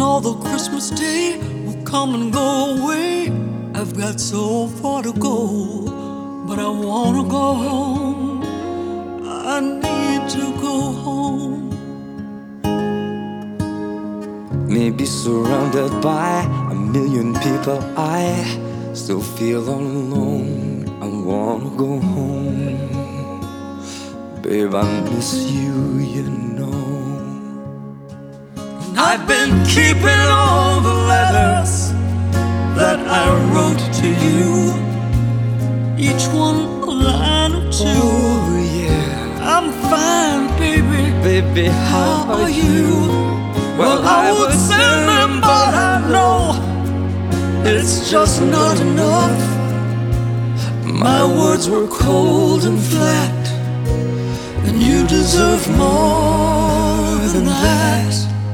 Although Christmas Day will come and go away, I've got so far to go, but I wanna go home. I need to go home. Maybe surrounded by a million people, I still feel all alone. I wanna go home. Babe, I miss you, you know. I've been keeping all the letters that I wrote to you, each one a line or two. Oh yeah, I'm fine, baby. baby, how are you? Well, I would send them, but I know it's just not enough. My words were cold and flat, and you deserve more than that.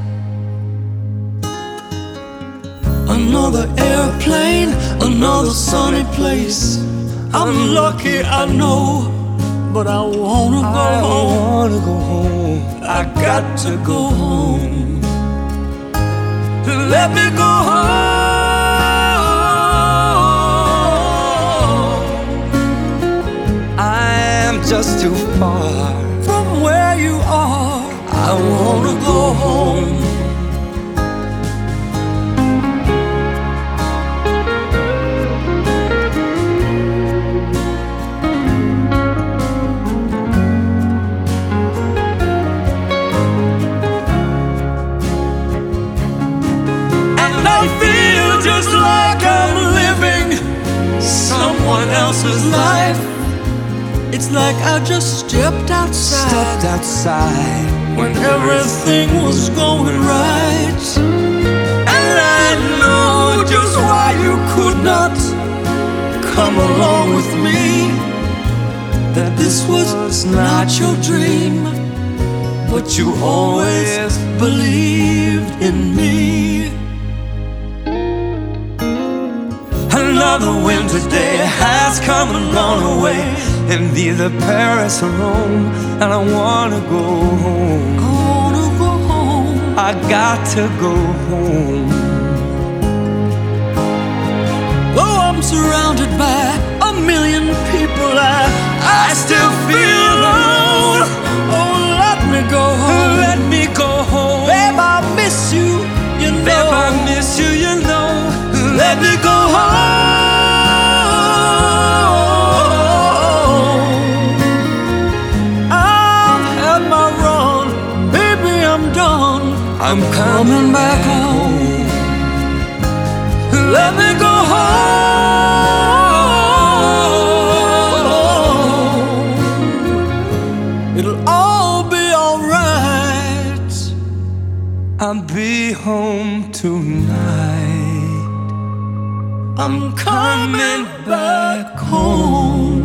Another airplane, another sunny place. I'm lucky, I know, but I wanna go home. I wanna go home. I got to go home. Let me go home. I am just too far From where you are, I wanna go home. Just like I'm living someone else's life. It's like I just stepped outside when everything was going right. And I know just why you could not come along with me. That this was not your dream, but you always believed in me. Another winter day has come and gone away, in either Paris or Rome, and I wanna go home. I wanna go home. I got to go home. Though I'm surrounded by a million people, I still feel alone. Oh, let me go home. Let me go home. Babe, I miss you, you know. Babe, I miss you, you know. Let me go home. I've had my run, baby, I'm done. I'm coming back home. Let me go home. It'll all be alright. I'll be home tonight. I'm coming back home.